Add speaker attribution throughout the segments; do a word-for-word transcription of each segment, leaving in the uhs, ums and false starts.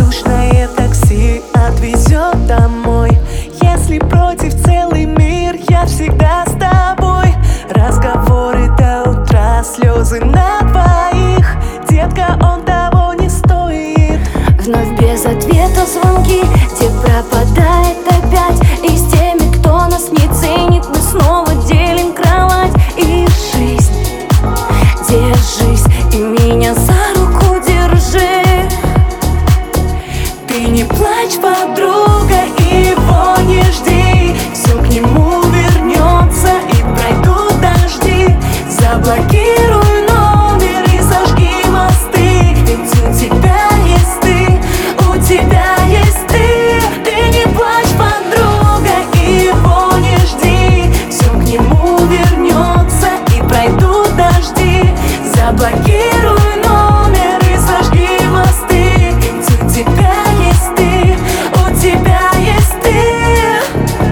Speaker 1: воздушное такси отвезет домой. Если против целый мир, я всегда с тобой. Разговоры до утра, слезы на двоих. Детка, он того не стоит.
Speaker 2: Вновь без ответа звонки, где пропадает опять. И с теми, кто нас не ценит, мы снова делим кровать и жизнь. Держись и меня за руку держи.
Speaker 1: Ты не плачь, подруга, и его не жди. Все к нему вернется и пройдут дожди. Заблокируй номер и зажги мосты. Ведь у тебя есть ты, у тебя есть ты. Ты не плачь, подруга, и его не жди. Все к нему вернется и пройдут дожди. Заблокируй номер и зажги мосты. Ведь у тебя есть ты, у тебя есть ты.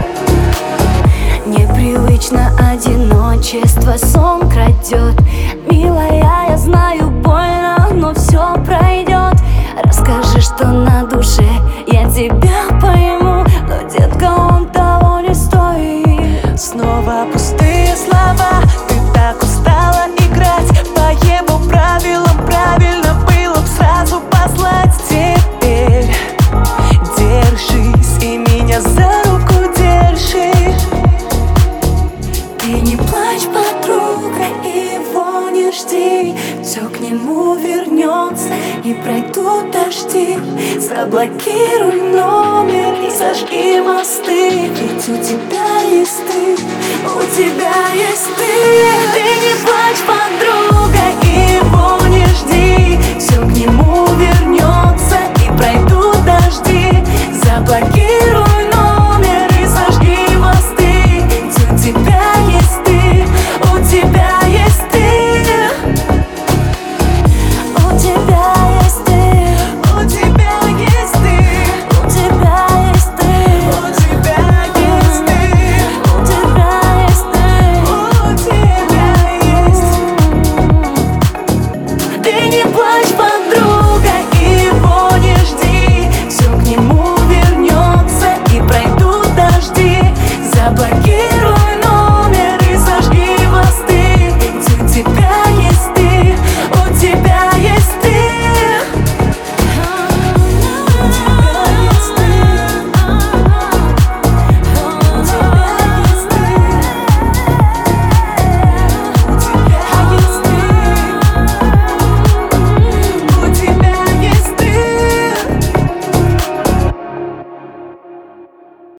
Speaker 2: Непривычно одиночество сон крадет. Милая, я знаю, больно, но все пройдет. Расскажи, что на душе, я тебя пойму. Но, детка, он того не стоит.
Speaker 1: Снова пустые слова. Ты так устала играть по его правилам. Правильно было б сразу послать. Теперь держись и меня за руку держи. Ты не плачь, подруга, и его не жди. Все к нему вернется и пройдут дожди. Заблокируй номер и зажги мосты. Ведь у тебя есть ты, у тебя есть ты. Ты не плачь, подруга, и его не жди.